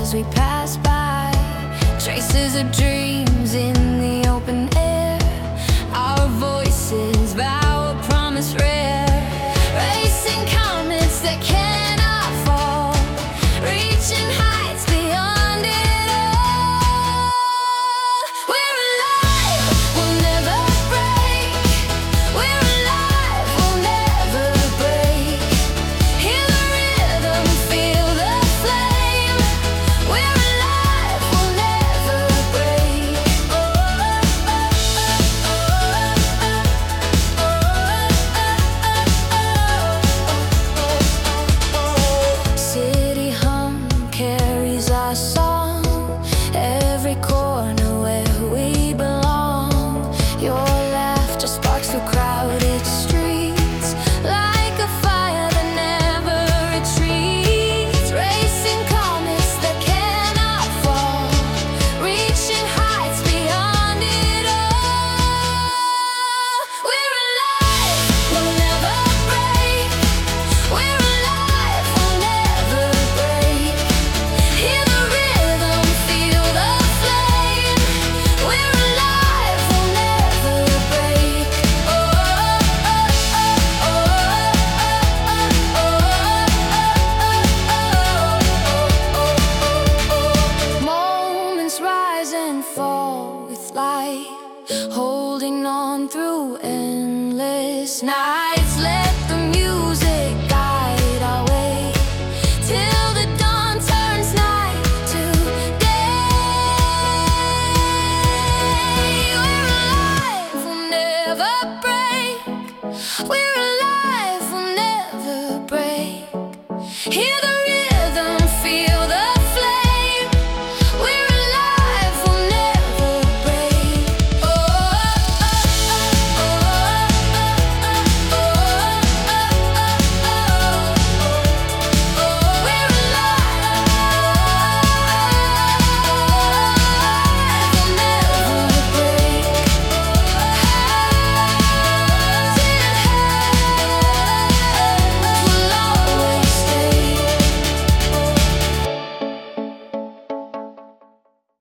as we pass by, traces of dreams in the open air. Our voices vow a promise rare, racing comets that cannot fall, reaching heights beyond it all. We're alive, we'll never break. We're alive, we'll never break. Hear the rhythm, feel the flame. We're alive, we'll never break. City hum carries our song, every corner where we belong. Your laughter sparks through crowded streets, like a fire that never retreats. Racing comets that cannot fall, reaching heights beyond it all. We're alive, we'll never break. We're alive, we'll never break. Hear the rhythm, feel the flame. We're alive, we'll never break. Moments rise and fall with light, holding on through endless nights. Let the music guide our way till the dawn turns night to day. We're alive, we'll never break. We're alive, we'll never break. Hear the